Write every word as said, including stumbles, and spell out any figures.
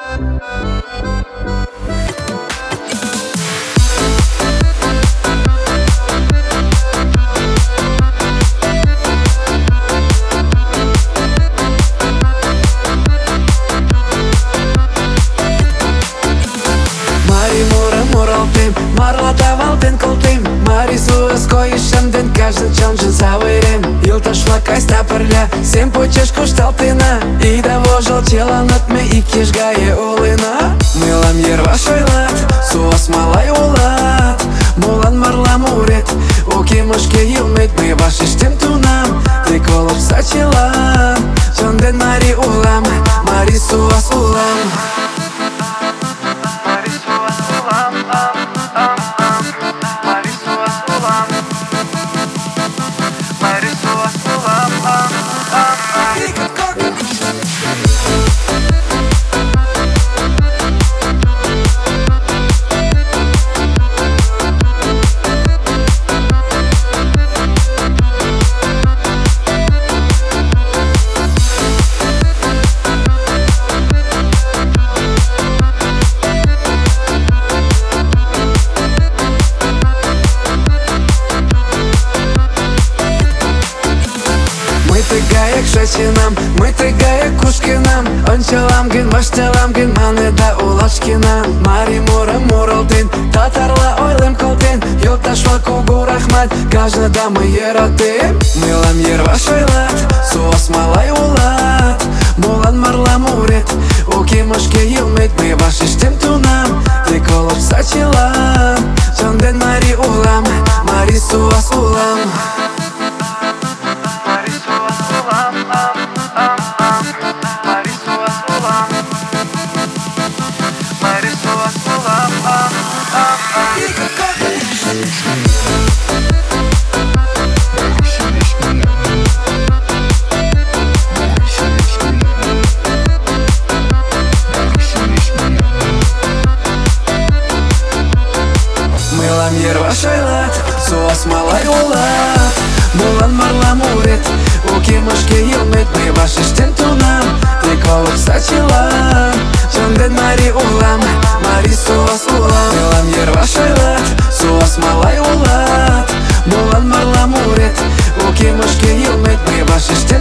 Marla valten koltim, Mari suas kojas šiandien kažin čelžin zavairim. Iltas šlakais taparle, sim pučeškų štaltina. Įdavo žalčėlą natme iki išgaje ulina. Milam jerva šailat, suas malai ulat. Mulan marla murit, uki muške jilmit. My vaš ištimtunam, tai kolop sačilan. Šiandien Mari ulam, Mari suas ulam. Gajek šećinam, my tai gajek kuškinam. Ančelam gin, vaštelam gin, mane da ulaškinam. Mari mura muraldin, tatarla oylem koltin. Yolta švaku gurahmat, kažna da my jeratim. Milam jerva šailat, suas malai ulat. Mulan marla murit, uki muške jilmit. My vaš ištimtunam, tai kolop sačilan. Šiandien Mari ulam, Mari suas ulam. Milam jerva šailat, suas malai ulat. Mulan marla murit, uki muške jilmit. My vaš ištimtunam, tai kolop sačilan. Šiandien Mari ulam, Mari suas ulam. Milam jerva šailat, suas malai ulat. Mulan marla murit, uki muške jilmit. My vaš ištimtunam.